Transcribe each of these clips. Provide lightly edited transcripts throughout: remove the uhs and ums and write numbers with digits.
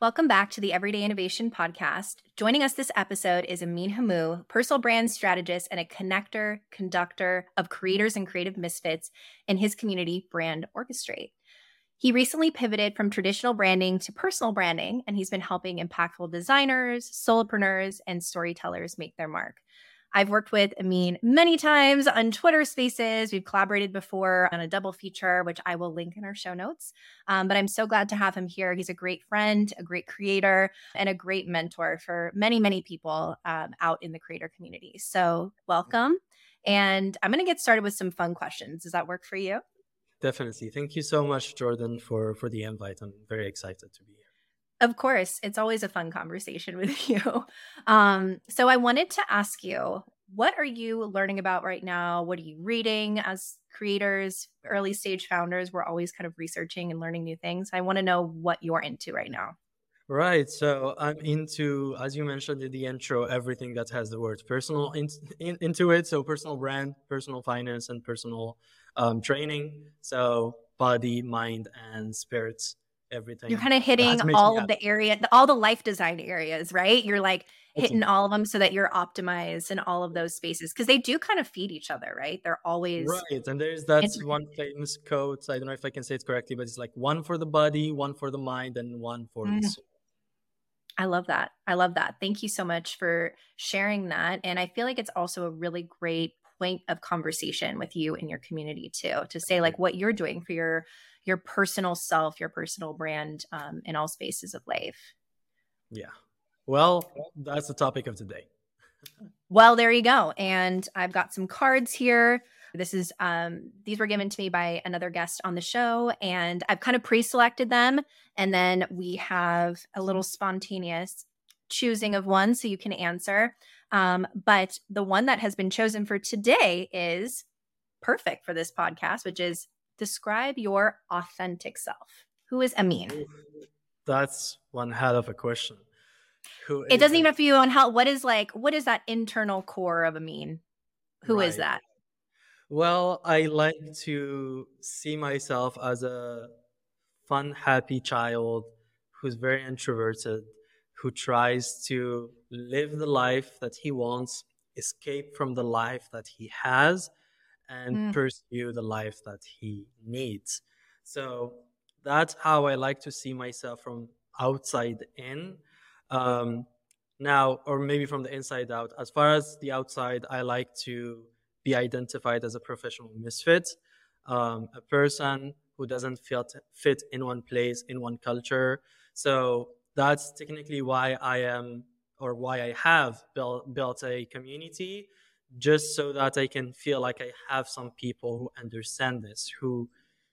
Welcome back to the Everyday Innovation Podcast. Joining us this episode is Amin Hamou, personal brand strategist and a connector, conductor of creators and creative misfits in his community, Brand Orchestrate. He recently pivoted from traditional branding to personal branding, and he's been helping impactful designers, solopreneurs, and storytellers make their mark. I've worked with Amin many times on Twitter Spaces. We've collaborated before on a double feature, which I will link in our show notes. But I'm so glad to have him here. He's a great friend, a great creator, and a great mentor for many, many people out in the creator community. So welcome. And I'm going to get started with some fun questions. Does that work for you? Definitely. Thank you so much, Jordan, for the invite. I'm very excited to be here. Of course. It's always a fun conversation with you. So I wanted to ask you, what are you learning about right now? What are you reading as creators, early stage founders? We're always kind of researching and learning new things. I want to know what you're into right now. Right. So I'm into, as you mentioned in the intro, everything that has the word personal into it. So personal brand, personal finance, and personal training. So body, mind, and spirits, everything. You're kind of hitting all of the area, all the life design areas, right? You're like hitting all of them so that you're optimized in all of those spaces because they do kind of feed each other, right? They're always right. And there's that one famous quote. I don't know if I can say it correctly, but it's like one for the body, one for the mind, and one for the soul. I love that. I love that. Thank you so much for sharing that. And I feel like it's also a really great point of conversation with you and your community too, to say like what you're doing for your personal self, your personal brand in all spaces of life. Yeah. Well, that's the topic of today. Well, there you go. And I've got some cards here. This is these were given to me by another guest on the show, and I've kind of pre-selected them. And then we have a little spontaneous choosing of one so you can answer. But the one that has been chosen for today is perfect for this podcast, which is describe your authentic self. Who is Amin? That's one hell of a question. It doesn't even have to be on how, what is that internal core of Amin? Who is that? Well, I like to see myself as a fun, happy child who's very introverted, who tries to live the life that he wants, escape from the life that he has, and pursue the life that he needs. So that's how I like to see myself from outside in. Now, or maybe from the inside out. As far as the outside, I like to be identified as a professional misfit, a person who doesn't fit in one place, in one culture. So that's technically why I have built a community, just so that I can feel like I have some people who understand this, who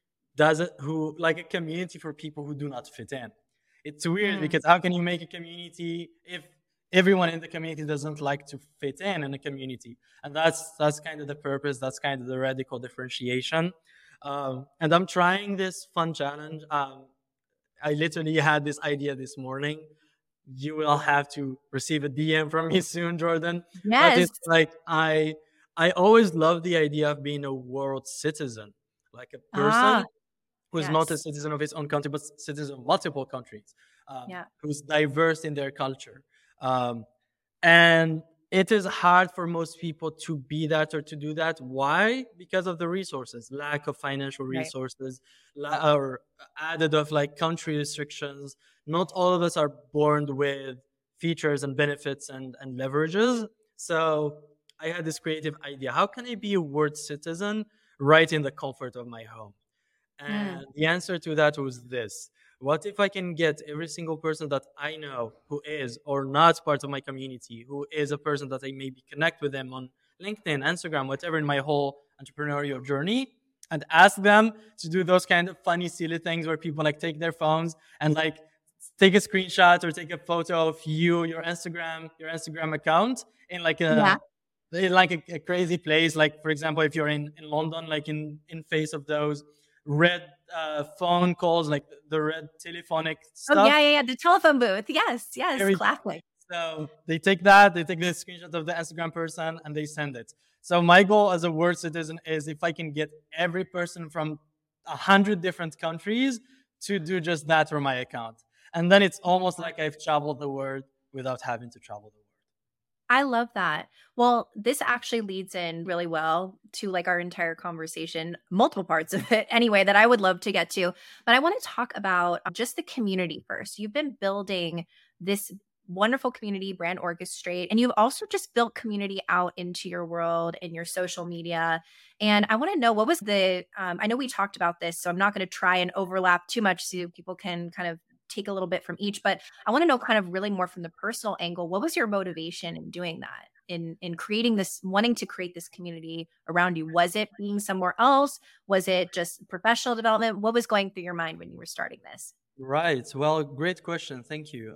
like a community for people who do not fit in. It's weird because how can you make a community if everyone in the community doesn't like to fit in a community? And that's kind of the purpose. That's kind of the radical differentiation. And I'm trying this fun challenge. I literally had this idea this morning. You will have to receive a DM from me soon, Jordan. Yes. But it's like I always love the idea of being a world citizen, like a person who's not a citizen of his own country, but citizen of multiple countries, who's diverse in their culture. And it is hard for most people to be that or to do that. Why? Because of the resources, lack of financial resources, or added of like country restrictions. Not all of us are born with features and benefits and leverages. So I had this creative idea. How can I be a world citizen right in the comfort of my home? And the answer to that was this. What if I can get every single person that I know who is or not part of my community, who is a person that I maybe connect with them on LinkedIn, Instagram, whatever, in my whole entrepreneurial journey, and ask them to do those kind of funny, silly things where people like take their phones and like take a screenshot or take a photo of your Instagram account in like a crazy place. Like, for example, if you're in London, like in face of those red phone calls, like the red telephonic stuff. Oh, yeah. The telephone booth. Yes. Classic. So they take the screenshot of the Instagram person and they send it. So my goal as a world citizen is if I can get every person from 100 different countries to do just that for my account. And then it's almost like I've traveled the world without having to travel the world. I love that. Well, this actually leads in really well to like our entire conversation, multiple parts of it anyway, that I would love to get to. But I want to talk about just the community first. You've been building this wonderful community, Brand Orchestrate, and you've also just built community out into your world and your social media. And I want to know what was I know we talked about this, so I'm not going to try and overlap too much so people can kind of take a little bit from each, but I want to know kind of really more from the personal angle. What was your motivation in doing that? In creating this, wanting to create this community around you? Was it being somewhere else? Was it just professional development? What was going through your mind when you were starting this? Right. Well, great question. Thank you.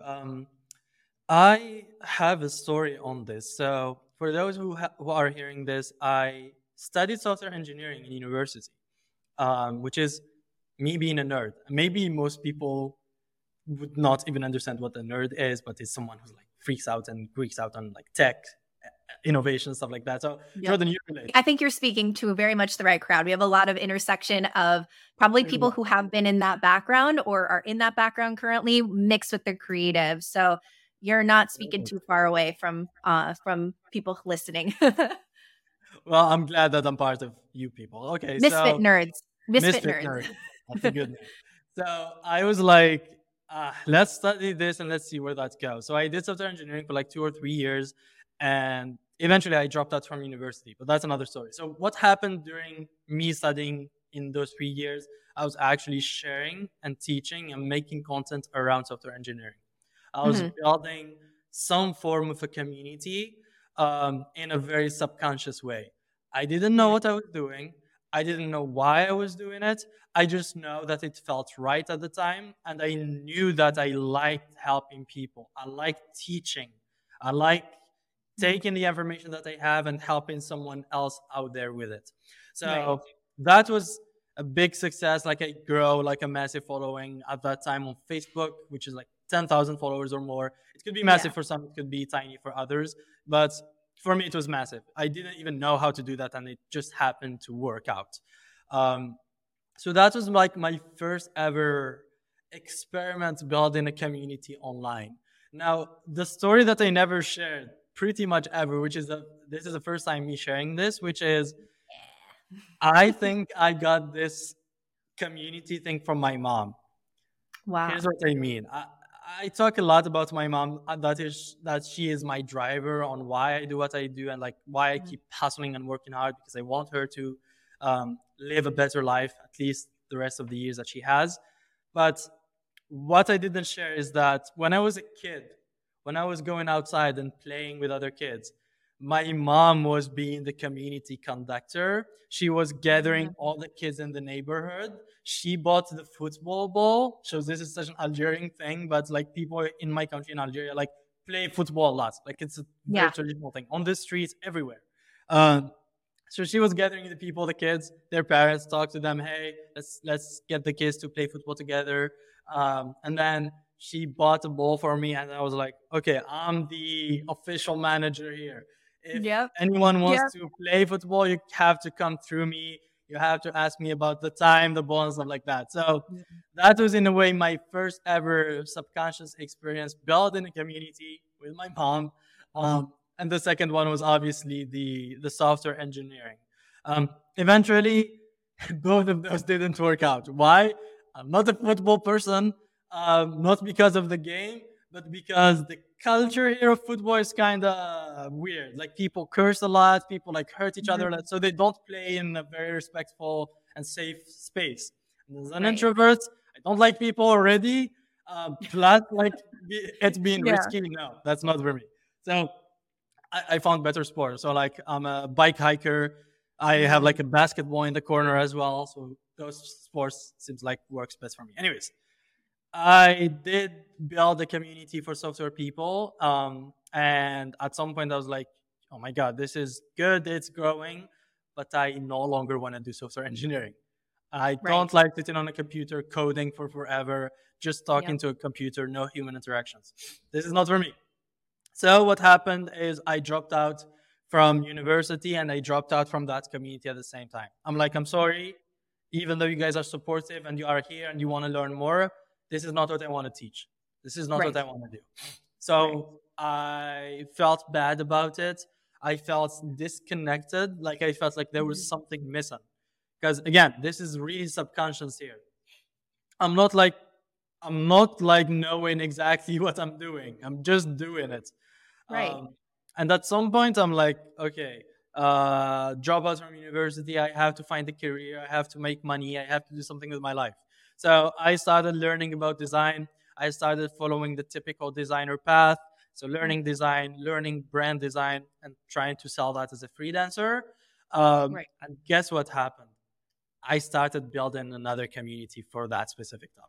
I have a story on this. So, for those who are hearing this, I studied software engineering in university, which is me being a nerd. Maybe most people would not even understand what a nerd is, but it's someone who's like freaks out and geeks out on like tech, innovation, stuff like that. So, Jordan, you relate. I think you're speaking to very much the right crowd. We have a lot of intersection of probably people who have been in that background or are in that background currently mixed with the creative. So you're not speaking too far away from people listening. Well, I'm glad that I'm part of you people. Okay, Misfit nerds. Misfit nerds. Nerd. That's a good name. So I was like, let's study this and let's see where that goes. So I did software engineering for like 2 or 3 years, and eventually I dropped out from university. But that's another story. So what happened during me studying in those 3 years? I was actually sharing and teaching and making content around software engineering. I was building some form of a community in a very subconscious way. I didn't know what I was doing. I didn't know why I was doing it. I just know that it felt right at the time. And I knew that I liked helping people. I liked teaching. I like taking the information that I have and helping someone else out there with it. So that was a big success. Like I grow like a massive following at that time on Facebook, which is like 10,000 followers or more. It could be massive for some, it could be tiny for others. But for me, it was massive. I didn't even know how to do that, and it just happened to work out. So that was like my first ever experiment building a community online. Now, the story that I never shared pretty much ever, which is this is the first time me sharing this, which is I think I got this community thing from my mom. Wow. Here's what I mean. I talk a lot about my mom. That she is my driver on why I do what I do and like why I keep hustling and working hard, because I want her to live a better life, at least the rest of the years that she has. But what I didn't share is that when I was a kid, when I was going outside and playing with other kids, my mom was being the community conductor. She was gathering all the kids in the neighborhood. She bought the football ball. So this is such an Algerian thing, but like people in my country in Algeria like play football a lot. Like it's a very traditional thing on the streets everywhere. So she was gathering the people, the kids, their parents, talk to them. Hey, let's get the kids to play football together. And then she bought a ball for me, and I was like, okay, I'm the official manager here. If anyone wants to play football, you have to come through me. You have to ask me about the time, the ball, and stuff like that. So that was, in a way, my first ever subconscious experience building a community with my mom. And the second one was obviously the software engineering. Eventually, both of those didn't work out. Why? I'm not a football person, not because of the game, but because the culture here of football is kind of weird. Like people curse a lot, people like hurt each other a lot, so they don't play in a very respectful and safe space. And as an introvert, I don't like people already. Plus, like it's being risky. No, that's not for me. So I found better sports. So like I'm a bike hiker. I have like a basketball in the corner as well. So those sports seems like works best for me. Anyways, I did build a community for software people. And at some point I was like, oh my God, this is good. It's growing, but I no longer want to do software engineering. I don't like sitting on a computer coding for forever, just talking to a computer, no human interactions. This is not for me. So what happened is I dropped out from university and I dropped out from that community at the same time. I'm like, I'm sorry, even though you guys are supportive and you are here and you want to learn more, this is not what I want to teach. This is not Right. what I want to do. So I felt bad about it. I felt disconnected. Like I felt like there was something missing. Because again, this is really subconscious here. I'm not like knowing exactly what I'm doing. I'm just doing it. Right. And at some point, I'm like, okay, drop out from university. I have to find a career. I have to make money. I have to do something with my life. So I started learning about design. I started following the typical designer path. So learning design, learning brand design, and trying to sell that as a freelancer. Right. And guess what happened? I started building another community for that specific topic.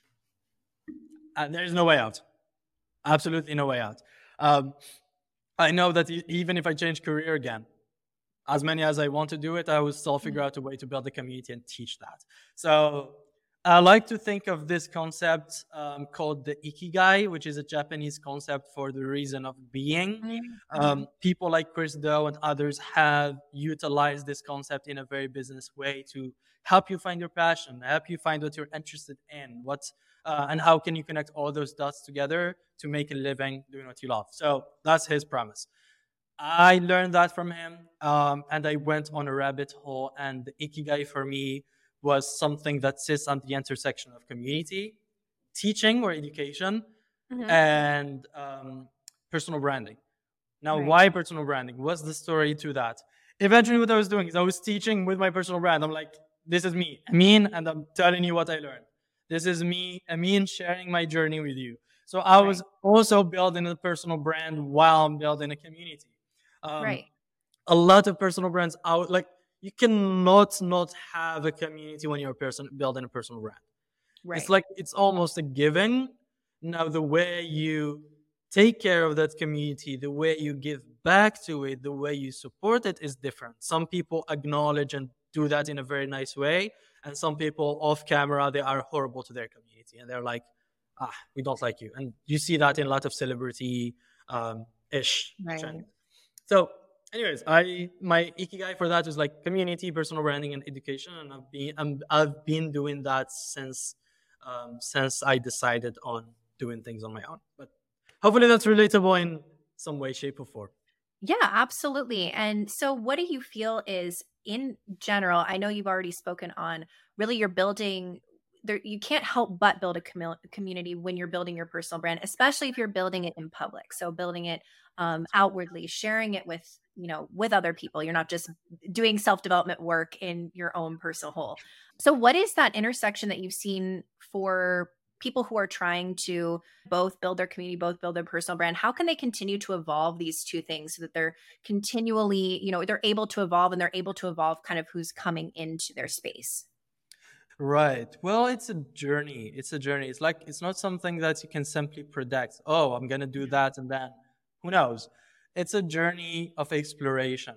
And there's no way out. Absolutely no way out. Um, I know that even if I change career again, as many as I want to do it, I will still figure out a way to build a community and teach that. So I like to think of this concept called the ikigai, which is a Japanese concept for the reason of being. People like Chris Do and others have utilized this concept in a very business way to help you find your passion, help you find what you're interested in, and how can you connect all those dots together to make a living doing what you love. So that's his premise. I learned that from him, and I went on a rabbit hole. And the ikigai for me was something that sits on the intersection of community, teaching or education, and personal branding. Now, Right. why personal branding? What's the story to that? Eventually, what I was doing is I was teaching with my personal brand. I'm like, this is me, Amin, and I'm telling you what I learned. This is me, Amin, sharing my journey with you. So I was also building a personal brand while I'm building a community. Right. A lot of personal brands out, like you cannot not have a community when you're building a personal brand. Right. It's like it's almost a given. Now the way you take care of that community, the way you give back to it, the way you support it is different. Some people acknowledge and do that in a very nice way, and some people off camera they are horrible to their community and they're like, we don't like you. And you see that in a lot of celebrity ish Right. trends. So, anyways, my ikigai for that is like community, personal branding, and education, and I've been doing that since I decided on doing things on my own. But hopefully, that's relatable in some way, shape, or form. Yeah, absolutely. And so, what do you feel is in general? I know you've already spoken on really you're building there. You can't help but build a community when you're building your personal brand, especially if you're building it in public. So, building it outwardly, sharing it with with other people. You're not just doing self development work in your own personal hole. So, what is that intersection that you've seen for people who are trying to both build their community, both build their personal brand? How can they continue to evolve these two things so that they're continually, they're able to evolve and they're able to evolve kind of who's coming into their space? Right. Well, it's a journey. It's a journey. It's like it's not something that you can simply predict. Oh, I'm gonna do that, and then who knows? It's a journey of exploration.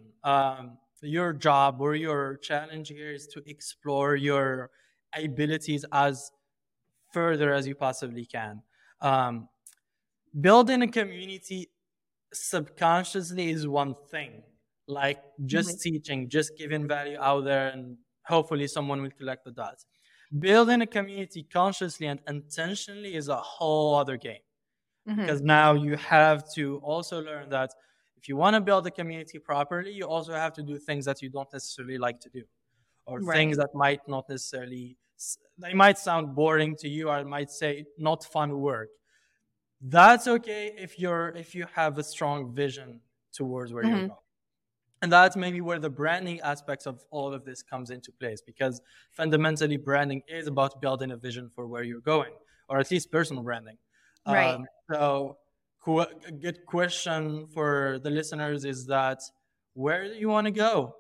Your job or your challenge here is to explore your abilities as further as you possibly can. Um, Building a community subconsciously is one thing, like just teaching, just giving value out there, and hopefully someone will collect the dots. Building a community consciously and intentionally is a whole other game, because now you have to also learn that if you want to build a community properly, you also have to do things that you don't necessarily like to do, or things that might not necessarily, they might sound boring to you, or I might say not fun work. That's okay if you have a strong vision towards where you're going. And that's maybe where the branding aspects of all of this comes into place, because fundamentally branding is about building a vision for where you're going, or at least personal branding. Right. So a good question for the listeners is that, where do you want to go?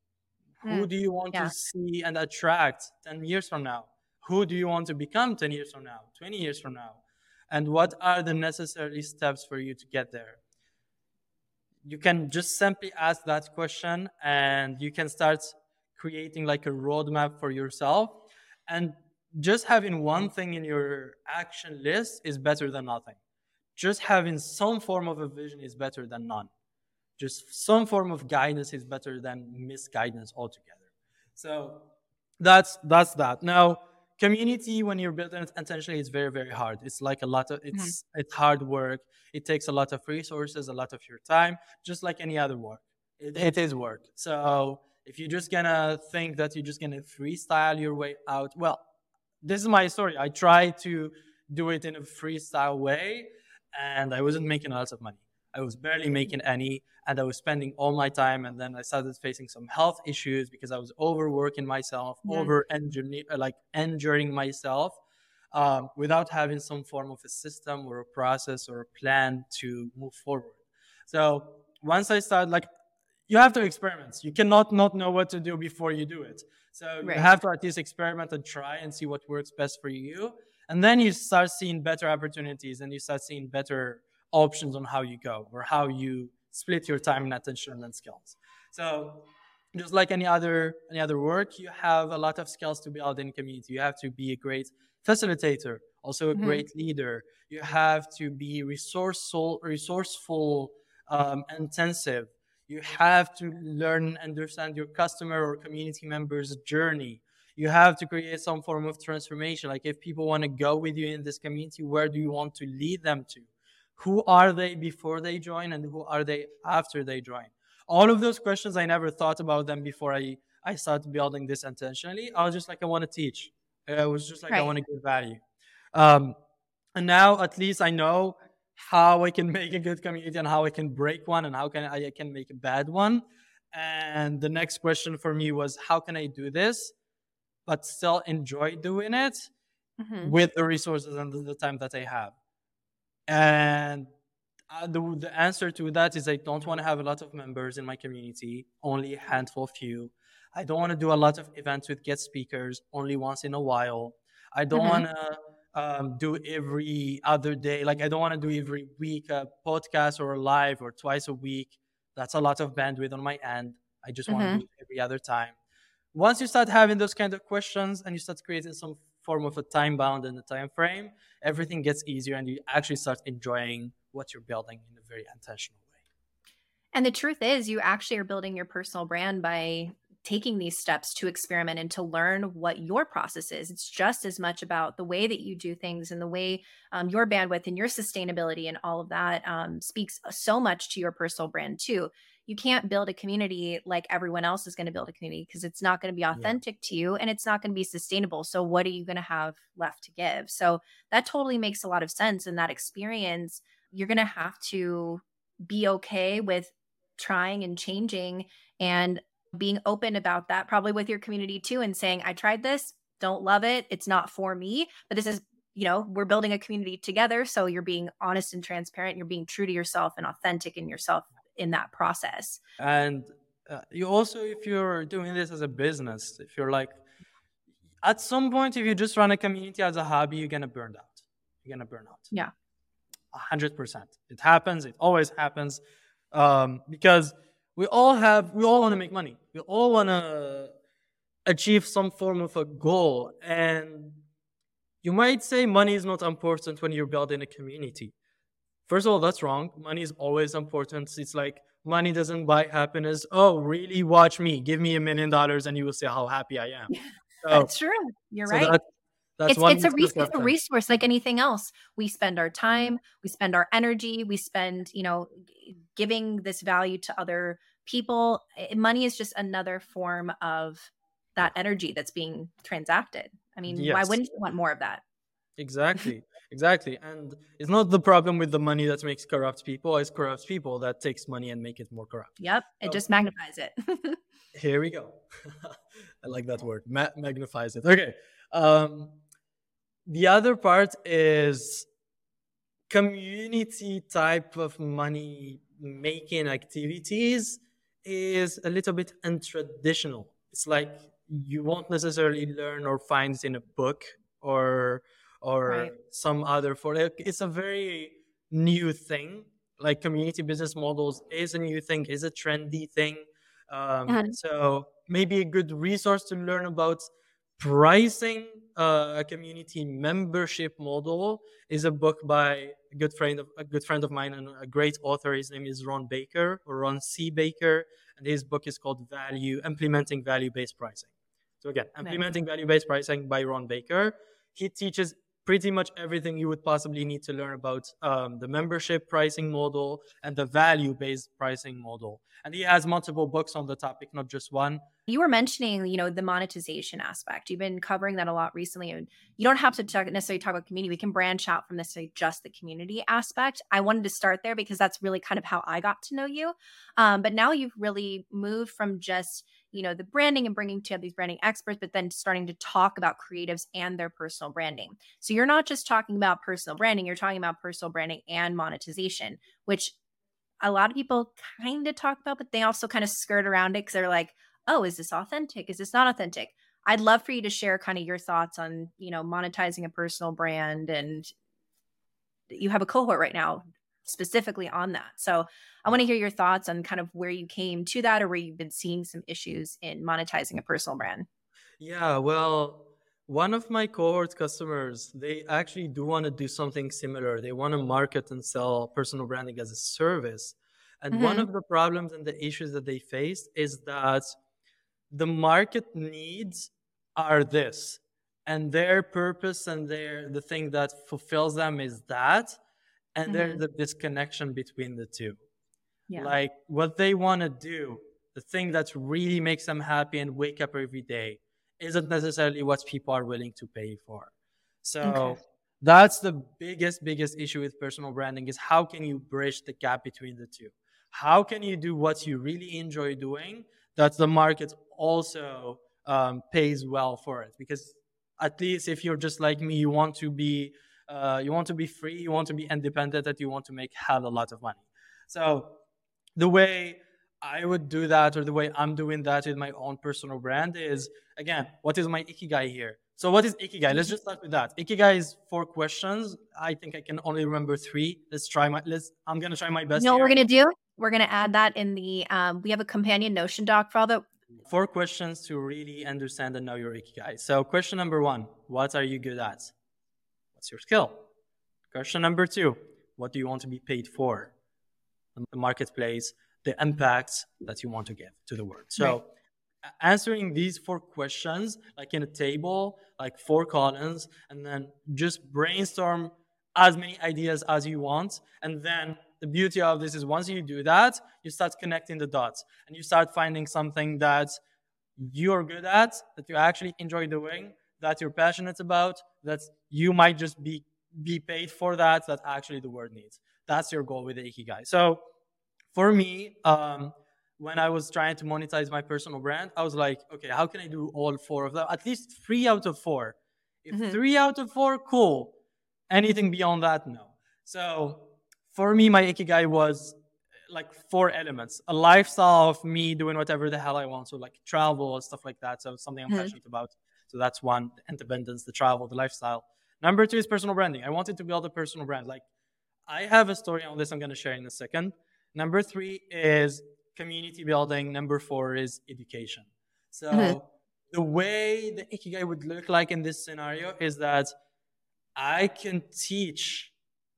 Who do you want to see and attract 10 years from now? Who do you want to become 10 years from now, 20 years from now? And what are the necessary steps for you to get there? You can just simply ask that question, and you can start creating like a roadmap for yourself. And just having one thing in your action list is better than nothing. Just having some form of a vision is better than none. Just some form of guidance is better than misguidance altogether. So that's that. Now, community, when you're building it intentionally, it's very, very hard. It's like a lot of Mhm. it's hard work. It takes a lot of resources, a lot of your time, just like any other work. It is work. So if you're just gonna think that you're just gonna freestyle your way out, well, this is my story. I tried to do it in a freestyle way, and I wasn't making a lot of money. I was barely making any, and I was spending all my time. And then I started facing some health issues because I was overworking myself, Mhm. over engineer, like injuring myself, without having some form of a system or a process or a plan to move forward. So once I started, like, you have to experiment. You cannot not know what to do before you do it. So you Right. have to at least experiment and try and see what works best for you. And then you start seeing better opportunities and you start seeing better options on how you go or how you split your time and attention and skills. So just like any other work, you have a lot of skills to build in community. You have to be a great facilitator, also a Mhm. great leader. You have to be resourceful, intensive. You have to learn and understand your customer or community members' journey. You have to create some form of transformation. Like, if people want to go with you in this community, where do you want to lead them to? Who are they before they join and who are they after they join? All of those questions, I never thought about them before I started building this intentionally. I was just like, I want to teach. I was just like, I Right. want to give value. Um, and now at least I know how I can make a good community and how I can break one and how I can make a bad one. And the next question for me was, how can I do this but still enjoy doing it Mhm. with the resources and the time that I have? And the answer to that is, I don't want to have a lot of members in my community, only a handful few. I don't want to do a lot of events with guest speakers, only once in a while. I don't Mhm. want to do every other day. Like, I don't want to do every week a podcast or a live or twice a week. That's a lot of bandwidth on my end. I just want to Mhm. do it every other time. Once you start having those kind of questions and you start creating some form of a time bound and a time frame, everything gets easier and you actually start enjoying what you're building in a very intentional way. And the truth is, you actually are building your personal brand by taking these steps to experiment and to learn what your process is. It's just as much about the way that you do things and the way your bandwidth and your sustainability and all of that speaks so much to your personal brand, too. You can't build a community like everyone else is going to build a community because it's not going to be Yeah. authentic to you and it's not going to be sustainable. So, what are you going to have left to give? So, that totally makes a lot of sense. And that experience, you're going to have to be okay with trying and changing and being open about that, probably with your community too, and saying, I tried this, don't love it, it's not for me, but this is, we're building a community together. So you're being honest and transparent, you're being true to yourself and authentic in yourself in that process. And you also, if you're doing this as a business, if you're like, at some point, if you just run a community as a hobby, you're going to burn out. You're going to burn out. Yeah. 100%. It happens. It always happens. Because we all want to make money. We all want to achieve some form of a goal. And you might say money is not important when you're building a community. First of all, that's wrong. Money is always important. It's like, money doesn't buy happiness. Oh, really? Watch me. Give me $1 million and you will see how happy I am. So, That's true. You're so right. that's It's one it's a it's a misconception. resource like anything else. We spend our Yeah. time, we spend our energy, we spend, giving this value to other people. Money is just another form of that energy that's being transacted. I mean, why Yes. wouldn't you want more of that? Exactly. Exactly. And it's not the problem with the money that makes corrupt people. It's corrupt people that takes money and make it more corrupt. Yep, it So just magnifies it. here we go. I like that word. Magnifies it. Okay. Um, the other part is community type of money making activities is a little bit untraditional. It's like, you won't necessarily learn or find it in a book or Right. some other for it. It's a very new thing. Like, community business models is a new thing, is a trendy thing. And So maybe a good resource to learn about pricing a community membership model is a book by a good friend of mine and a great author. His name is Ron Baker, or Ron C. Baker, and his book is called Implementing Value Based Pricing. So again, Nice. Implementing Value-Based Pricing by Ron Baker. He teaches pretty much everything you would possibly need to learn about the membership pricing model and the value-based pricing model. And he has multiple books on the topic, not just one. You were mentioning, the monetization aspect. You've been covering that a lot recently. And you don't have to necessarily talk about community. We can branch out from necessarily just the community aspect. I wanted to start there because that's really kind of how I got to know you. But now you've really moved from just, the branding and bringing together these branding experts, but then starting to talk about creatives and their personal branding. So you're not just talking about personal branding, you're talking about personal branding and monetization, which a lot of people kind of talk about, but they also kind of skirt around it because they're like, oh, is this authentic? Is this not authentic? I'd love for you to share kind of your thoughts on, monetizing a personal brand. And you have a cohort right now specifically on that. So I want to hear your thoughts on kind of where you came to that or where you've been seeing some issues in monetizing a personal brand. Yeah, well, one of my cohort customers, they actually do want to do something similar. They want to market and sell personal branding as a service. And one of the problems and the issues that they face is that the market needs are this, and their purpose and the thing that fulfills them is that, and there's a disconnection between the two. Yeah. Like what they want to do, the thing that really makes them happy and wake up every day isn't necessarily what people are willing to pay for. So that's the biggest issue with personal branding is how can you bridge the gap between the two? How can you do what you really enjoy doing that the market also pays well for it? Because at least if you're just like me, you want to be free, you want to be independent, that you want to have a lot of money. So the way I would do that, or the way I'm doing that with my own personal brand is, again, what is my Ikigai here? So what is Ikigai? Let's just start with that. Ikigai is 4 questions. I think I can only remember 3. I'm going to try my best. You know what we're going to do? We're going to add that in the, we have a companion Notion doc for all the 4 questions to really understand and know your Ikigai. So question number 1, what are you good at? What's your skill? Question number 2, what do you want to be paid for? The marketplace, the impact that you want to give to the world. So answering these 4 questions, like in a table, like 4 columns, and then just brainstorm as many ideas as you want. And then the beauty of this is once you do that, you start connecting the dots and you start finding something that you're good at, that you actually enjoy doing, that you're passionate about, that you might just be paid for that actually the world needs. That's your goal with the Ikigai. So for me, when I was trying to monetize my personal brand, I was like, okay, how can I do all 4 of them? At least 3 out of 4. If 3 out of 4, cool. Anything beyond that, no. So for me, my Ikigai was like 4 elements. A lifestyle of me doing whatever the hell I want. So like travel and stuff like that. So it's something I'm passionate about. So that's 1, the independence, the travel, the lifestyle. Number 2 is personal branding. I wanted to build a personal brand. Like I have a story on this I'm going to share in a second. Number 3 is community building. Number 4 is education. So the way the Ikigai would look like in this scenario is that I can teach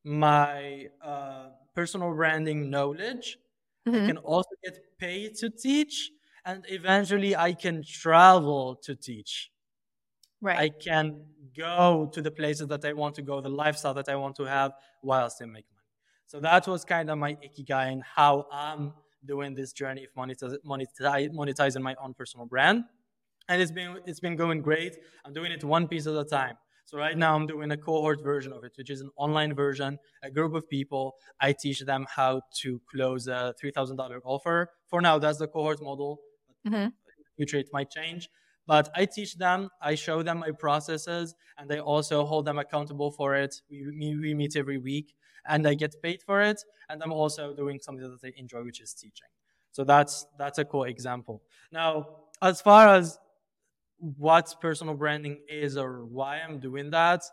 my personal branding knowledge. I can also get paid to teach, and eventually I can travel to teach. Right. I can go to the places that I want to go, the lifestyle that I want to have while still make money. So that was kind of my Ikigai and how I'm doing this journey of monetizing my own personal brand. And it's been going great. I'm doing it 1 piece at a time. So right now I'm doing a cohort version of it, which is an online version, a group of people. I teach them how to close a $3,000 offer. For now, that's the cohort model. In the future, it might change. But I teach them, I show them my processes, and I also hold them accountable for it. We meet every week, and I get paid for it. And I'm also doing something that I enjoy, which is teaching. So that's a cool example. Now, as far as what personal branding is or why I'm doing that,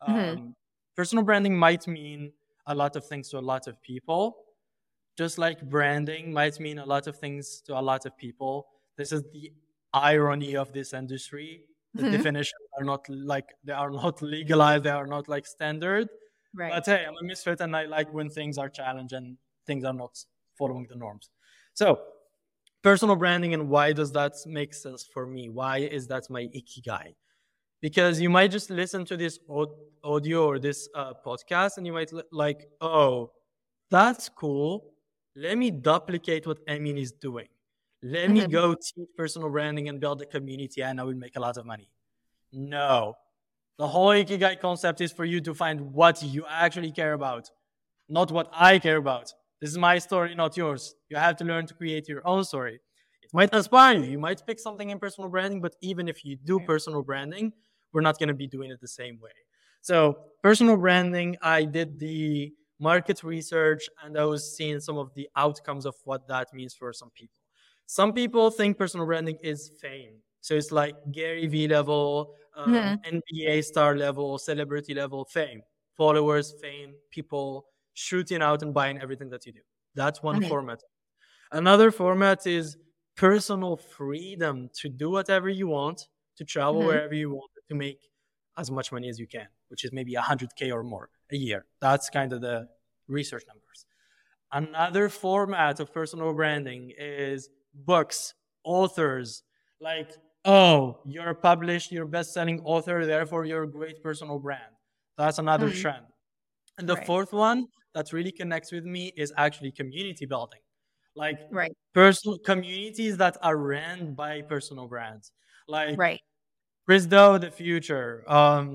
personal branding might mean a lot of things to a lot of people, just like branding might mean a lot of things to a lot of people. This is the irony of this industry. The definitions are not legalized, they are not like standard. Right. But hey, I'm a misfit and I like when things are challenged and things are not following the norms. So personal branding, and why does that make sense for me? Why is that my ikigai? Because you might just listen to this audio or this podcast, and you might like, oh, that's cool. Let me duplicate what Emin is doing. Let me Mhm. go teach personal branding and build a community, and I will make a lot of money. No. The whole Ikigai concept is for you to find what you actually care about, not what I care about. This is my story, not yours. You have to learn to create your own story. It might inspire you. You might pick something in personal branding, but even if you do personal branding, we're not going to be doing it the same way. So, personal branding, I did the market research and I was seeing some of the outcomes of what that means for some people. Some people think personal branding is fame. So it's like Gary Vee level, Mhm. NBA star level, celebrity level fame, followers, fame, people shooting out and buying everything that you do. That's one Mhm. format. Another format is personal freedom to do whatever you want, to travel Mhm. wherever you want, to make as much money as you can, which is maybe 100K or more a year. That's kind of the research numbers. Another format of personal branding is books, authors. Like, oh, you're published, you're best-selling author, therefore you're a great personal brand. That's another Mhm. trend. And the Right. fourth one that really connects with me is actually community building. Like Right. personal communities that are ran by personal brands. Like Right. Chris Doe, The Future,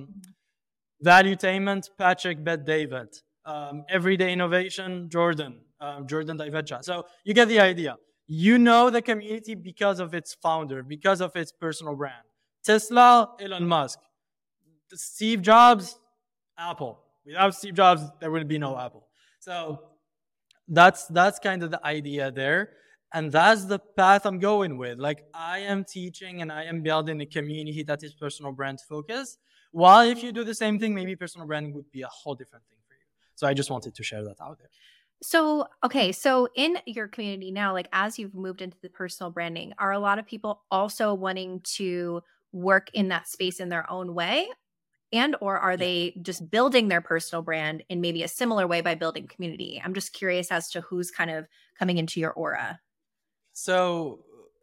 Valuetainment, Patrick Bet David, Everyday Innovation, Jordan Divecha. So you get the idea. You know the community because of its founder, because of its personal brand. Tesla, Elon Musk. Steve Jobs, Apple. Without Steve Jobs, there would be no Apple. So that's kind of the idea there. And that's the path I'm going with. Like I am teaching and I am building a community that is personal brand focused. While if you do the same thing, maybe personal branding would be a whole different thing for you. So I just wanted to share that out there. So, okay, so in your community now, like as you've moved into the personal branding, are a lot of people also wanting to work in that space in their own way? And or are Yeah. they just building their personal brand in maybe a similar way by building community? I'm just curious as to who's kind of coming into your aura. So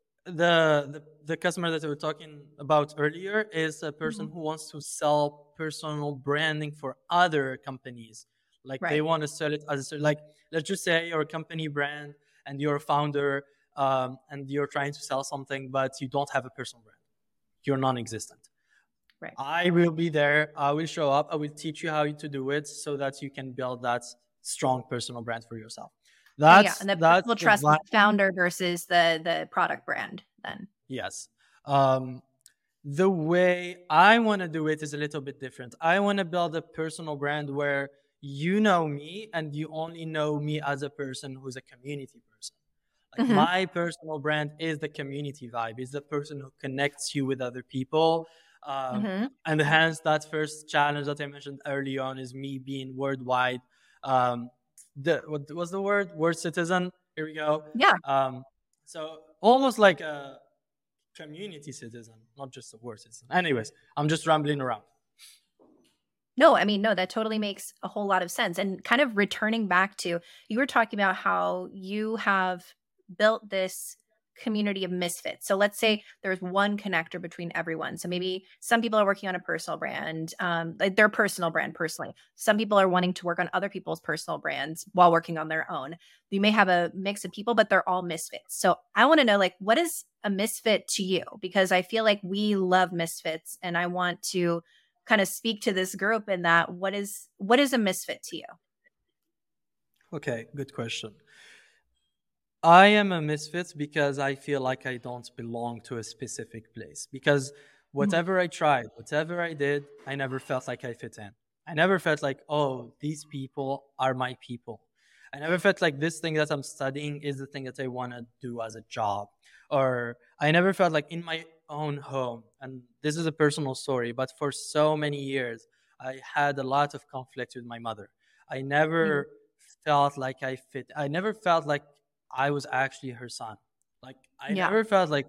the customer that we were talking about earlier is a person Mhm. who wants to sell personal branding for other companies. Like they Right. want to sell it as like let's just say you're a company brand and you're a founder and you're trying to sell something, but you don't have a personal brand. You're non-existent. Right. I will be there. I will show up. I will teach you how to do it so that you can build that strong personal brand for yourself. Yeah, That's and the that's people the trust the vibe. founder versus the product brand then. Yes. Um, the way I want to do it is a little bit different. I want to build a personal brand where you know me and you only know me as a person who's a community person. Like Mhm. my personal brand is the community vibe, is the person who connects you with other people. Mhm. And hence that first challenge that I mentioned early on is me being worldwide. What was the word? Word citizen. Here we go. Yeah. Um, so almost like a community citizen, not just a word citizen. Anyways, I'm just rambling around. No, I mean, no, that totally makes a whole lot of sense. And kind of returning back to, you were talking about how you have built this community of misfits. So let's say there's one connector between everyone. So maybe some people are working on a personal brand, like their personal brand personally. Some people are wanting to work on other people's personal brands while working on their own. You may have a mix of people, but they're all misfits. So I want to know, like, what is a misfit to you? Because I feel like we love misfits, and I want to kind of speak to this group in that what is a misfit to you? Okay, good question. I am a misfit because I feel like I don't belong to a specific place. Because Mhm. whatever I tried, whatever I did, I never felt like I fit in. I never felt like, oh, these people are my people. I never felt like this thing that I'm studying is the thing that I want to do as a job. Or I never felt like in my own home. And this is a personal story, but for so many years, I had a lot of conflict with my mother. I Mhm. never felt like I fit. I never felt like I was actually her son. Like I Yeah. never felt like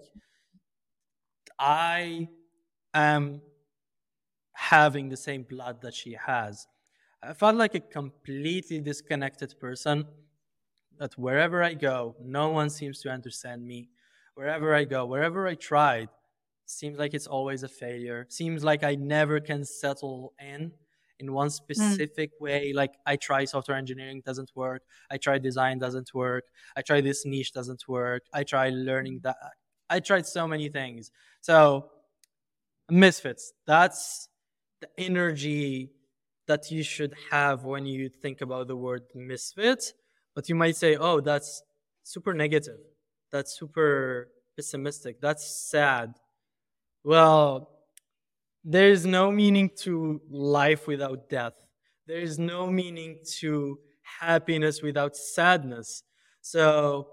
I am having the same blood that she has. I felt like a completely disconnected person that wherever I go, no one seems to understand me. Wherever I go, wherever I tried, seems like it's always a failure. Seems like I never can settle in one Mm. specific way. Like I try software engineering, doesn't work. I try design, doesn't work. I try this niche, doesn't work. I try learning that. I tried so many things. So misfits. That's the energy that you should have when you think about the word misfit. But you might say, oh, that's super negative. That's super pessimistic. That's sad. Well, there is no meaning to life without death. There is no meaning to happiness without sadness. So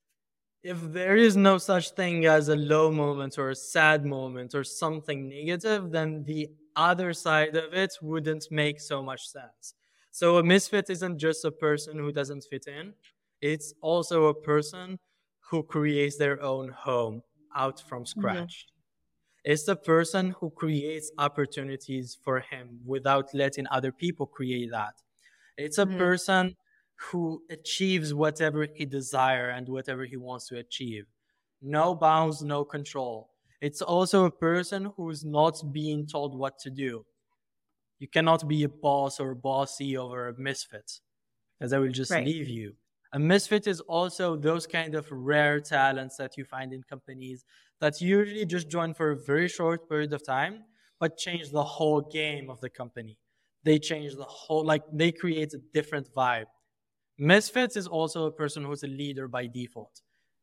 if there is no such thing as a low moment or a sad moment or something negative, then the other side of it wouldn't make so much sense. So a misfit isn't just a person who doesn't fit in, it's also a person who creates their own home out from Mhm. scratch. It's the person who creates opportunities for him without letting other people create that. It's a Mhm. person who achieves whatever he desires and whatever he wants to achieve. No bounds, no control. It's also a person who's not being told what to do. You cannot be a boss or bossy over a misfit because they will just Right. leave you. A misfit is also those kind of rare talents that you find in companies that usually just join for a very short period of time, but change the whole game of the company. They change the whole, like they create a different vibe. Misfits is also a person who's a leader by default.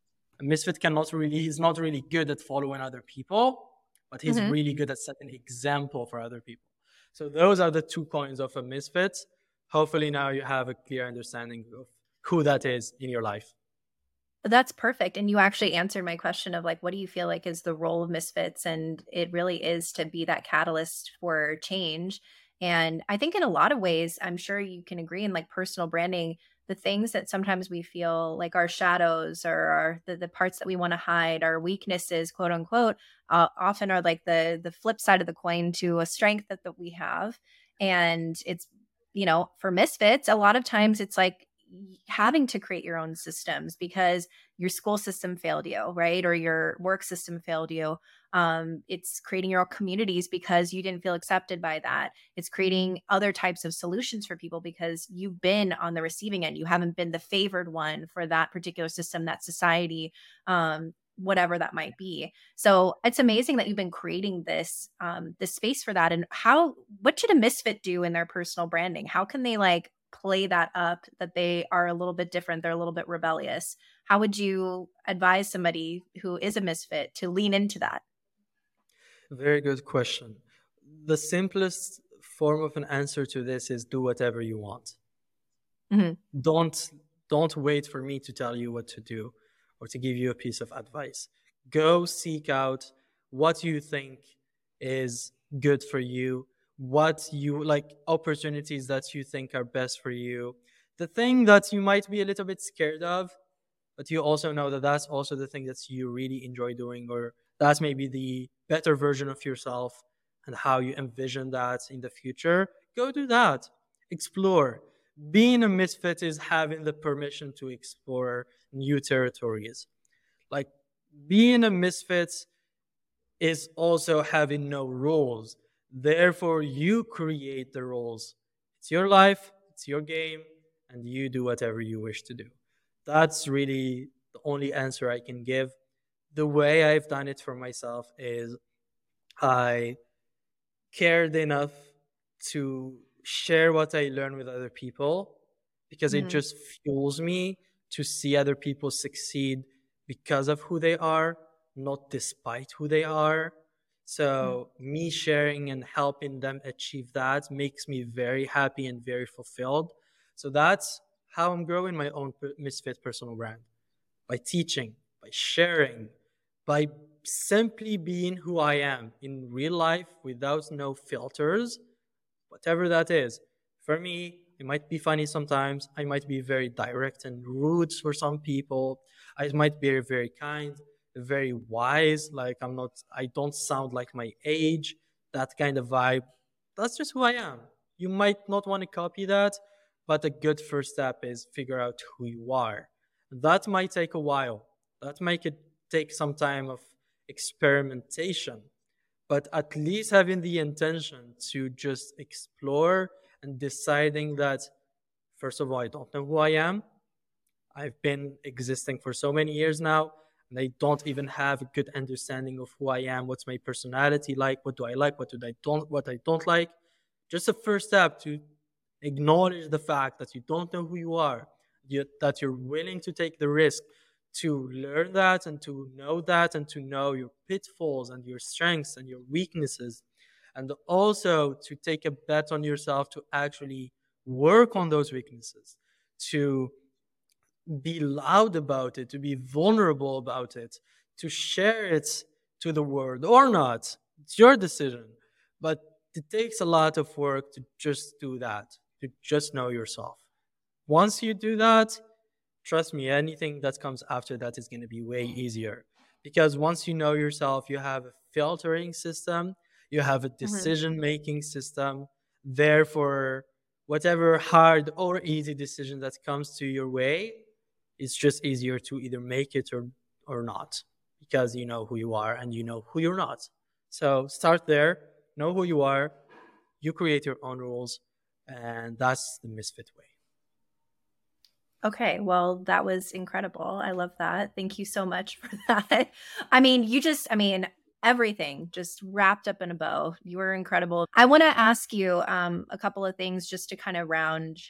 A misfit he's not really good at following other people, but he's Mhm. really good at setting example for other people. So those are the two coins of a misfit. Hopefully now you have a clear understanding of who that is in your life. That's perfect. And you actually answered my question of like, what do you feel like is the role of misfits? And it really is to be that catalyst for change. And I think in a lot of ways, I'm sure you can agree in like personal branding, the things that sometimes we feel like our shadows or the parts that we want to hide, our weaknesses, quote unquote, often are like the flip side of the coin to a strength that we have. And it's, for misfits, a lot of times it's like having to create your own systems because your school system failed you, right? Or your work system failed you. It's creating your own communities because you didn't feel accepted by that. It's creating other types of solutions for people because you've been on the receiving end. You haven't been the favored one for that particular system, that society, whatever that might be. So it's amazing that you've been creating this space for that. And what should a misfit do in their personal branding? How can they like play that up that they are a little bit different, they're a little bit rebellious? How would you advise somebody who is a misfit to lean into that? Very good question. The simplest form of an answer to this is do whatever you want. Mhm. Don't don't wait for me to tell you what to do or to give you a piece of advice. Go seek out what you think is good for you, what you like, opportunities that you think are best for you. The thing that you might be a little bit scared of, but you also know that that's also the thing that you really enjoy doing, or that's maybe the better version of yourself and how you envision that in the future. Go do that. Explore. Being a misfit is having the permission to explore new territories. Like being a misfit is also having no rules. Therefore, you create the rules. It's your life, it's your game, and you do whatever you wish to do. That's really the only answer I can give. The way I've done it for myself is I cared enough to share what I learn with other people because it Mhm. just fuels me to see other people succeed because of who they are, not despite who they are. Mhm. So, me sharing and helping them achieve that makes me very happy and very fulfilled. So, that's how I'm growing my own Misfit personal brand by teaching, by sharing, by simply being who I am in real life without no filters, whatever that is. For me, it might be funny sometimes. I might be very direct and rude for some people. I might be very kind, very wise. Like I don't sound like my age, that kind of vibe. That's just who I am. You might not want to copy that, but a good first step is figure out who you are. That might take a while. That might take some time of experimentation, but at least having the intention to just explore and deciding that, first of all, I don't know who I am. I've been existing for so many years now, and I don't even have a good understanding of who I am, what's my personality like, what do I like, what I don't like. Just a first step to acknowledge the fact that you don't know who you are, that you're willing to take the risk to learn that and to know your pitfalls and your strengths and your weaknesses, and also to take a bet on yourself to actually work on those weaknesses, to be loud about it, to be vulnerable about it, to share it to the world or not. It's your decision. But it takes a lot of work to just do that, to just know yourself. Once you do that, trust me, anything that comes after that is going to be way easier. Because once you know yourself, you have a filtering system, you have a decision-making system. Therefore, whatever hard or easy decision that comes to your way, it's just easier to either make it or not, because you know who you are and you know who you're not. So start there, know who you are, you create your own rules, and that's the Misfit way. Okay, well, that was incredible. I love that. Thank you so much for that. I mean, everything just wrapped up in a bow. You were incredible. I want to ask you a couple of things just to kind of round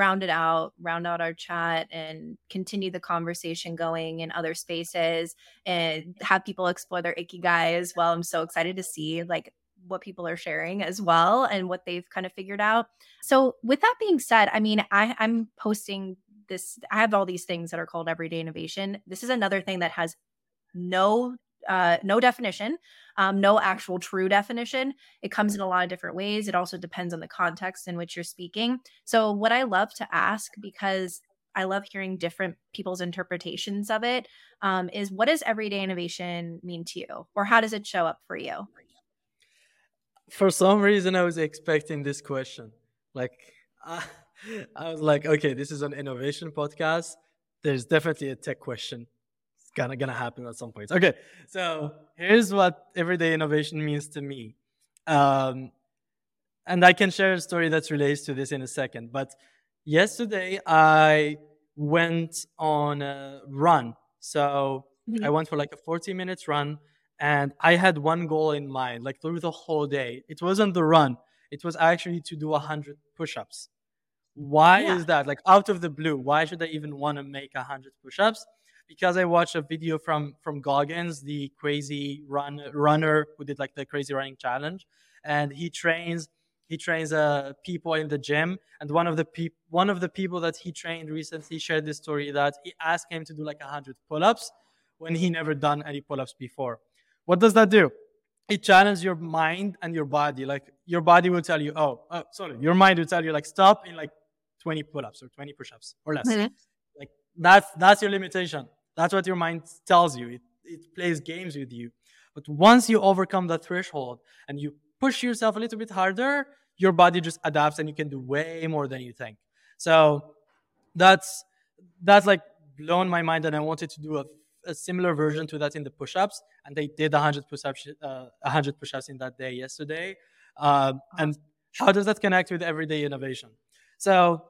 out our chat and continue the conversation going in other spaces and have people explore their ikigai as well. I'm so excited to see like what people are sharing as well and what they've kind of figured out. So with that being said, I mean, I'm posting this, I have all these things that are called everyday innovation. This is another thing that has no definition, no actual true definition. It comes in a lot of different ways. It also depends on the context in which you're speaking. So what I love to ask, because I love hearing different people's interpretations of it, is what does everyday innovation mean to you? Or how does it show up for you? For some reason, I was expecting this question. Like, I was like, okay, this is an innovation podcast. There's definitely a tech question. It's gonna happen at some point. Okay, so here's what everyday innovation means to me. And I can share a story that relates to this in a second. But yesterday, I went on a run. So I went for like a 40-minute run. And I had one goal in mind, like through the whole day. It wasn't the run. It was actually to do 100 push-ups. Why is that? Like out of the blue, why should I even want to make 100 push-ups? Because I watched a video from Goggins, the crazy runner who did like the crazy running challenge, and he trains people in the gym. And one of the people that he trained recently shared this story that he asked him to do like 100 pull-ups when he never done any pull-ups before. What does that do? It challenges your mind and your body. Like your body will tell you, your mind will tell you like stop in like 20 pull-ups or 20 push-ups or less. Like that's your limitation. That's what your mind tells you. It plays games with you. But once you overcome that threshold and you push yourself a little bit harder, your body just adapts and you can do way more than you think. So that's like blown my mind, and I wanted to do a similar version to that in the push-ups, and they did 100 push-ups in that day yesterday. And how does that connect with everyday innovation? So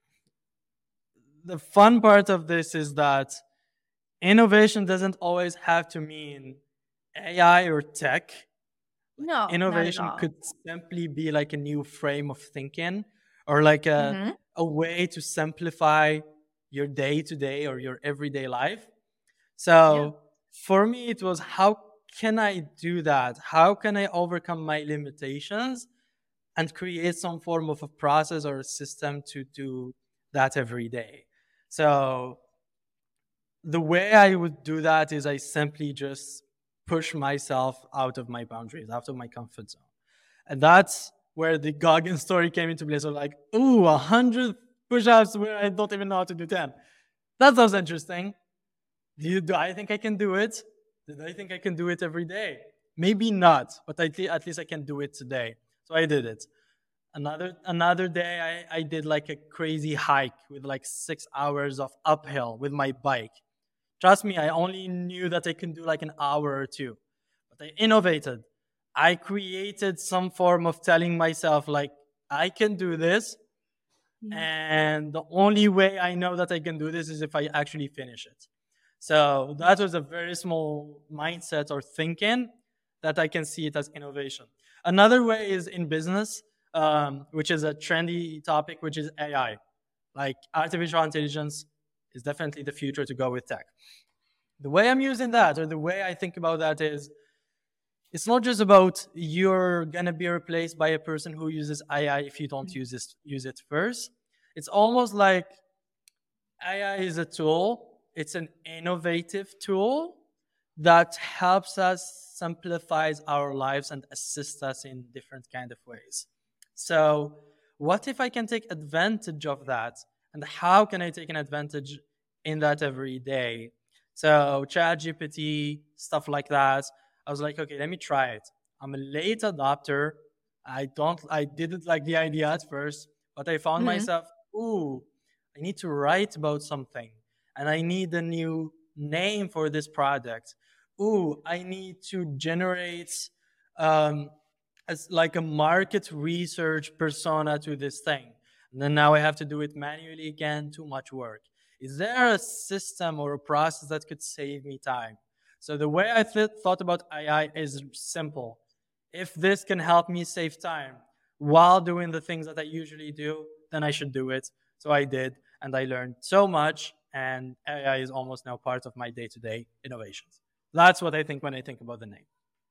the fun part of this is that innovation doesn't always have to mean AI or tech. No, innovation could simply be like a new frame of thinking, or like a way to simplify your day-to-day or your everyday life. So for me, it was, how can I do that? How can I overcome my limitations and create some form of a process or a system to do that every day? So the way I would do that is I simply just push myself out of my boundaries, out of my comfort zone. And that's where the Goggins story came into play. So like, 100 push-ups where I don't even know how to do 10. That sounds interesting. Do I think I can do it? Did I think I can do it every day? Maybe not, but at least I can do it today. So I did it. Another day, I did like a crazy hike with like 6 hours of uphill with my bike. Trust me, I only knew that I can do like an hour or two, but I innovated. I created some form of telling myself like I can do this, and the only way I know that I can do this is if I actually finish it. So that was a very small mindset or thinking that I can see it as innovation. Another way is in business, which is a trendy topic, which is AI. Like artificial intelligence is definitely the future to go with tech. The way I'm using that, or the way I think about that, is it's not just about you're gonna be replaced by a person who uses AI if you don't use it first. It's almost like AI is a tool. It's an innovative tool that helps us, simplifies our lives, and assists us in different kind of ways. So, what if I can take advantage of that? And how can I take an advantage in that every day? So, ChatGPT, stuff like that. I was like, okay, let me try it. I'm a late adopter. I didn't like the idea at first, but I found myself, ooh, I need to write about something and I need a new name for this product. Ooh, I need to generate um, as like a market research persona to this thing. And then now I have to do it manually again, too much work. Is there a system or a process that could save me time? So the way I thought about AI is simple. If this can help me save time while doing the things that I usually do, then I should do it. So I did, and I learned so much, and AI is almost now part of my day-to-day innovations. That's what I think when I think about the name.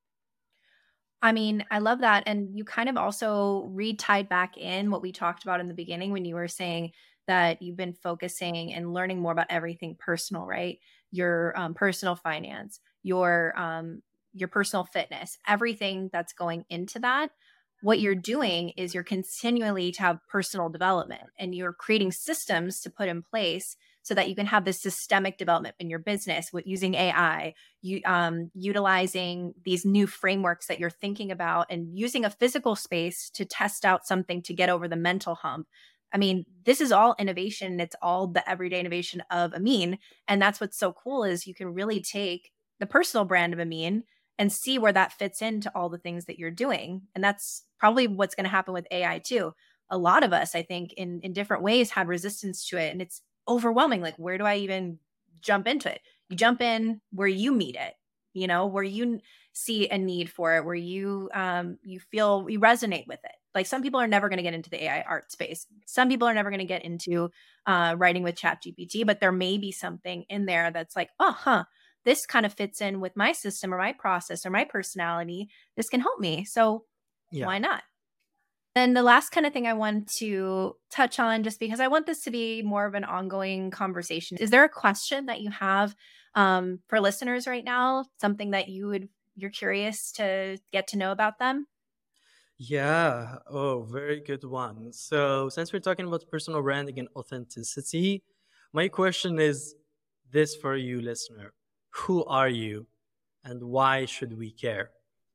I mean, I love that. And you kind of also tied back in what we talked about in the beginning when you were saying that you've been focusing and learning more about everything personal, right? Your personal finance, your personal fitness, everything that's going into that. What you're doing is you're continually to have personal development and you're creating systems to put in place so that you can have this systemic development in your business with using AI, utilizing these new frameworks that you're thinking about and using a physical space to test out something to get over the mental hump. I mean, this is all innovation. It's all the everyday innovation of Amin. And that's what's so cool is you can really take the personal brand of Amin and see where that fits into all the things that you're doing. And that's probably what's going to happen with AI too. A lot of us, I think, in different ways had resistance to it. And it's overwhelming. Like, where do I even jump into it? You jump in where you meet it, where you see a need for it, where you feel you resonate with it. Like some people are never going to get into the AI art space. Some people are never going to get into writing with ChatGPT, but there may be something in there that's like, this kind of fits in with my system or my process or my personality. This can help me. So why not? Then the last kind of thing I want to touch on, just because I want this to be more of an ongoing conversation, is there a question that you have for listeners right now? Something that you're curious to get to know about them? Yeah. Oh, very good one. So since we're talking about personal branding and authenticity, my question is this for you, listener. Who are you and why should we care?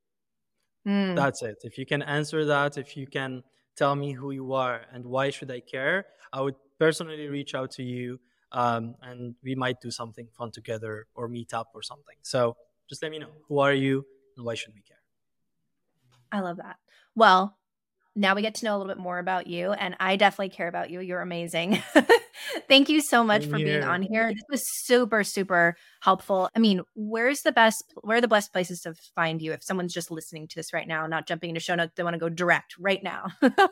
That's it. If you can answer that, if you can tell me who you are and why should I care, I would personally reach out to you and we might do something fun together or meet up or something. So just let me know. Who are you and why should we care? I love that. Well, now we get to know a little bit more about you, and I definitely care about you. You're amazing. Thank you so much for being on here. This was super, super helpful. I mean, where are the best places to find you if someone's just listening to this right now, not jumping into show notes, they want to go direct right now?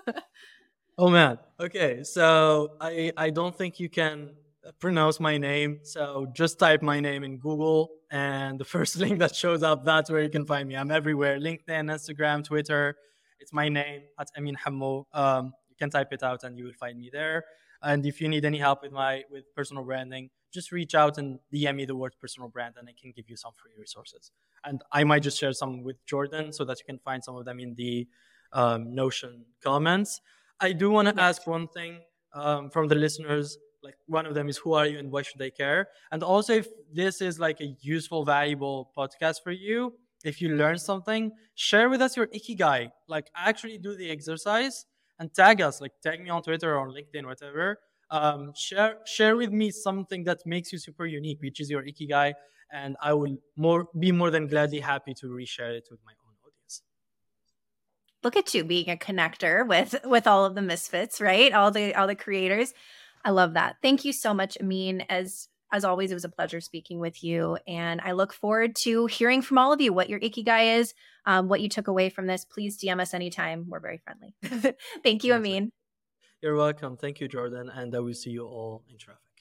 Oh man. Okay. So I don't think you can pronounce my name. So just type my name in Google and the first link that shows up, that's where you can find me. I'm everywhere. LinkedIn, Instagram, Twitter. It's my name at Amin Hammo. You can type it out and you will find me there. And if you need any help with personal branding, just reach out and DM me the word personal brand and I can give you some free resources. And I might just share some with Jordan so that you can find some of them in the Notion comments. I do want to ask one thing from the listeners. Like one of them is, who are you and why should they care? And also, if this is like a useful, valuable podcast for you, if you learn something, share with us your ikigai. Like actually do the exercise and tag us. Like tag me on Twitter or on LinkedIn, whatever. share with me something that makes you super unique, which is your ikigai, and I will be more than gladly happy to reshare it with my own audience. Look at you being a connector with all of the misfits, right? All the creators. I love that. Thank you so much, Amin. As always, it was a pleasure speaking with you, and I look forward to hearing from all of you what your ikigai is, what you took away from this. Please DM us anytime. We're very friendly. Thank you, Amin. You're welcome. Thank you, Jordan, and I will see you all in traffic.